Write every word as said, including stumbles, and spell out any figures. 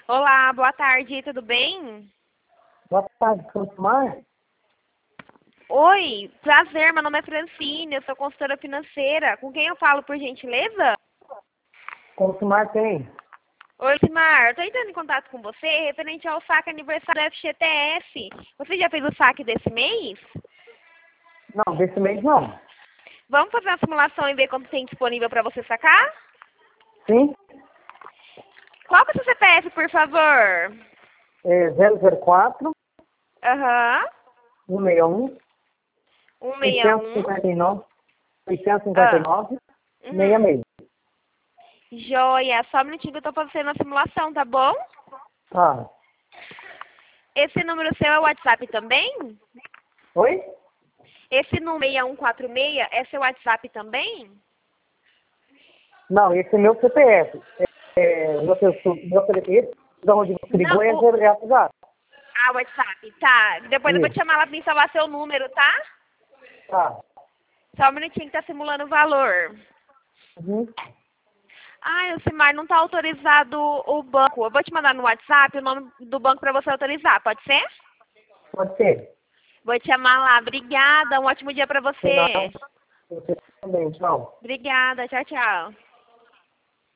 Olá, boa tarde, tudo bem? Boa tarde, Contumar. Oi, prazer, meu nome é Francine, eu sou consultora financeira. Com quem eu falo, por gentileza? Contumar tem. Oi, Simar, eu tô entrando em contato com você referente ao saque aniversário do F G T S. Você já fez o saque desse mês? Não, desse mês não. Vamos fazer uma simulação e ver quanto tem disponível para você sacar? Sim? Qual que é o seu C P F, por favor? É zero zero quatro, Aham, cento e sessenta e um, cento e sessenta e seiscentos e um. cinquenta e nove, seiscentos e cinquenta e Ah, nove, uhum. sessenta e seis. Joia, só um minutinho que eu tô fazendo a simulação, tá bom? Tá. Esse número seu é o WhatsApp também? Oi? Esse número seis um quatro seis é seu WhatsApp também? Não, esse é meu C P F. É, é, meu, pessoa- meu C P F, de onde você Não, ligou, é o... zero WhatsApp. Ah, WhatsApp, tá. Depois eu vou te Isso. chamar lá pra me salvar seu número, tá? Tá. Só um minutinho que tá simulando o valor. Uhum. Ah, o Simar não tá autorizado o banco. Eu vou te mandar no WhatsApp o nome do banco pra você autorizar, pode ser? Pode ser. Vou te chamar lá. Obrigada, um ótimo dia pra Se você. não, você também, tchau. Obrigada, tchau, tchau.